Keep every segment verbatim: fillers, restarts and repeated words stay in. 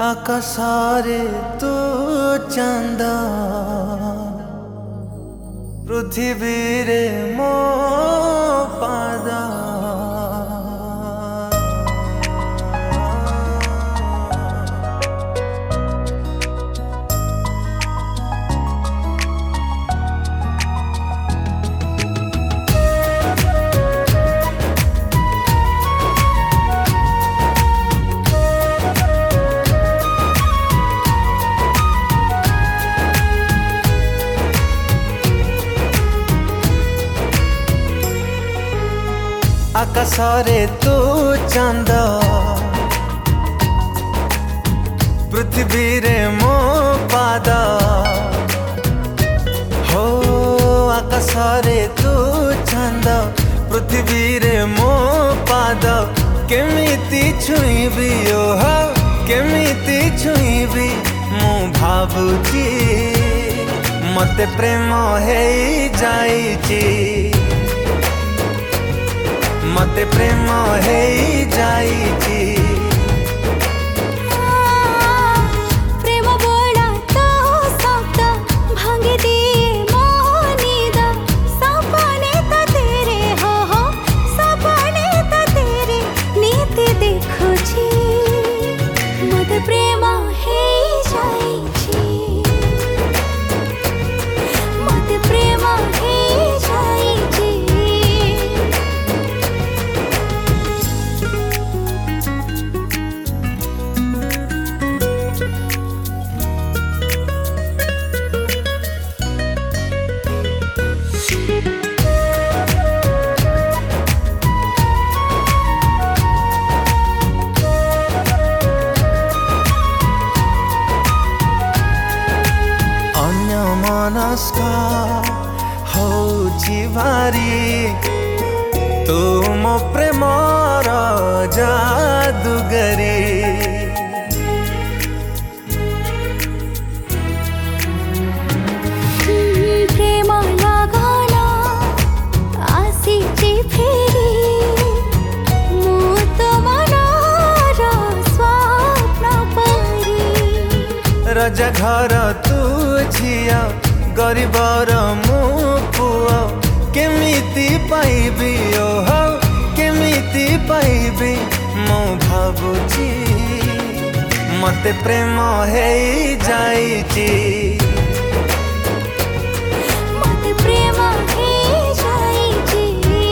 आकाशरे तू चांद पृथ्वी रे मो पाद आकाशरे तू चांद पृथ्वी रे मो पाद हो आकाशरे तू चांद पृथ्वी रे मो पाद केमिति छुईबी ओह केमिति छुईबी मु भाबुची मते प्रेम हे जाईची मते प्रेम हे जाईची प्रेम बोला तो शब्द भांगी दिए मोनीद सपने तो तेरे हो हो सपने तो तेरे नीति देखुची मते प्रेम हे जाईची मते प्रेम हे जाईची मनस्का होची भारी तुम प्रेमर जादूगरी प्रेम लगना आसीची फेरी मु तो मनर स्वप्न परी रजा घर तू झिया गरीबर मु पुआ केमिति पाइबी ओह केमिति पाइबी मु भाबुची मते प्रेम हे जाईची मते प्रेम हे जाईची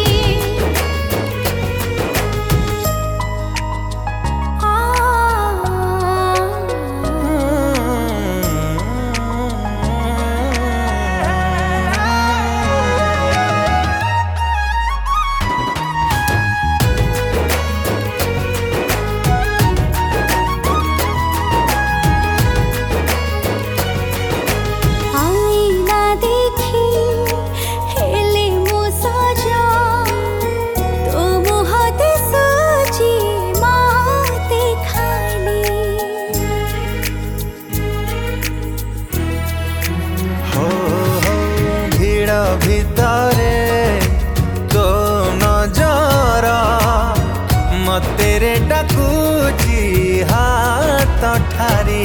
भितरे तो नजर मतेरे डाकुची हाथ ठारी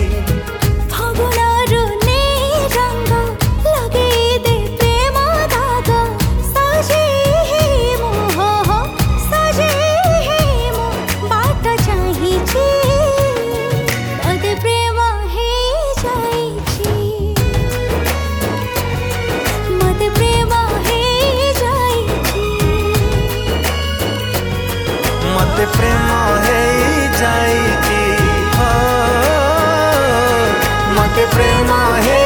फगुनरु ने रंग लगे दे प्रेम दाग सजे हे मोह हो सजे हे मो बाट चाहिची मते प्रेम हे जाईची मते प्रेम हे जाईची मते प्रेम हे जाईची हो मते प्रेम हे